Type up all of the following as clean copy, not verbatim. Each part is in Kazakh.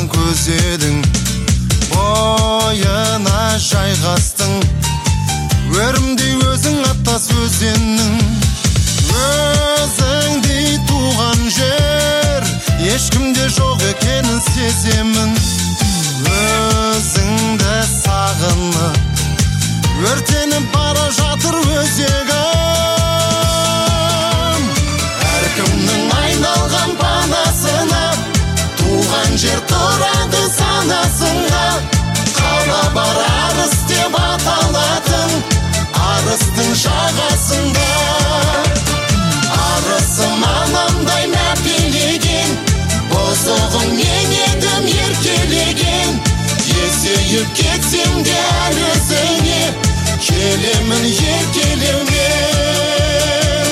салған көз едің, бойына жайғастың, өрімдей өзің аттас өзеннің. Өзіңдей туған жер ешкімде жоқ екенін сеземін. Өзіңді сағынып өртеніп бара жатыр өзегім. Әркімнің айналған панасына туған жер тұрады санасында. Қала бар арыс деп аталатын арыстың жағасында. Арысым анамдай мәпелеген, бозоғым мен едім еркелеген. Есейіп кетсем де әлі өзіңе келемін еркелеумен.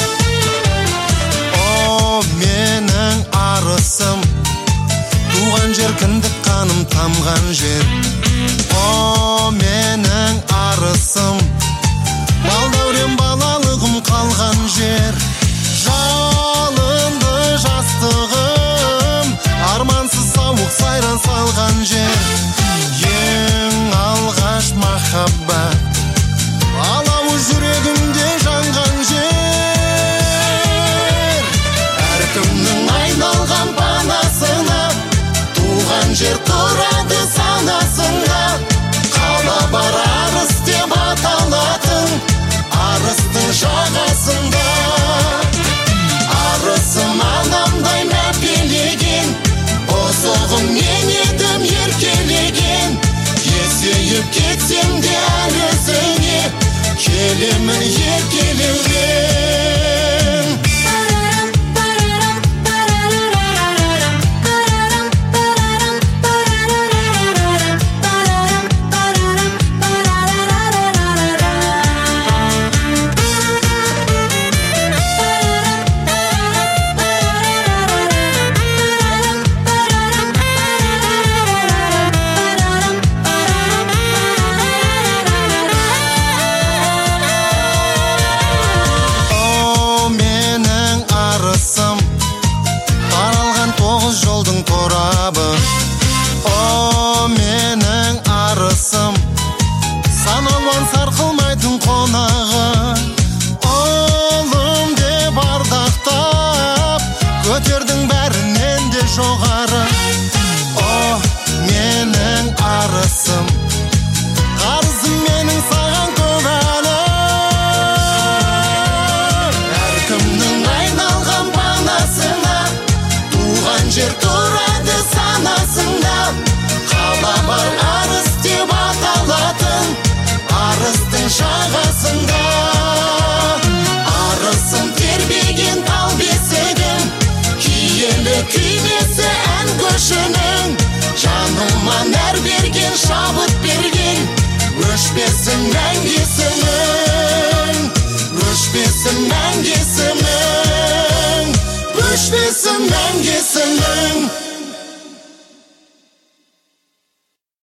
О, менің арысым, туған жер кіндік қаным тамған жер. О, менің арысым, балдәурен балалығым қалған жер. Жалынды жастығым, армансыз сауық сайран салған жер. Ең алғаш махаббат алауы жүрегімде жанған жер. Әркімнің айналған панасына туған жер тұрады санасында. Қала бар арыс деп аталатын арыстың жағасында. Арысым анамдай мәпелеген, бозоғым мен едім еркелеген. Есейіп кетсем де әлі өзіңе келемін еркелеумен. Жолдың торабы, о менің арысым, саналуан сарқылмайтын қонағы. Олым деп ардақтап көтердің бәрінен де жоғары. О менің арысым, қарызым менің саған көп әлі. Әркімнің айналған панасына туған жер тұрады санасында. Қала бар арыс деп аталатын арыстың жағасында. Арысым тербеген тал бесігім, киелі күймесі ән көшінің. Жаныма нәр берген, шабыт берген, өшпесін мәңгі есімің, өшпесін мәңгі есімің, өшпесін мәңгі есімің.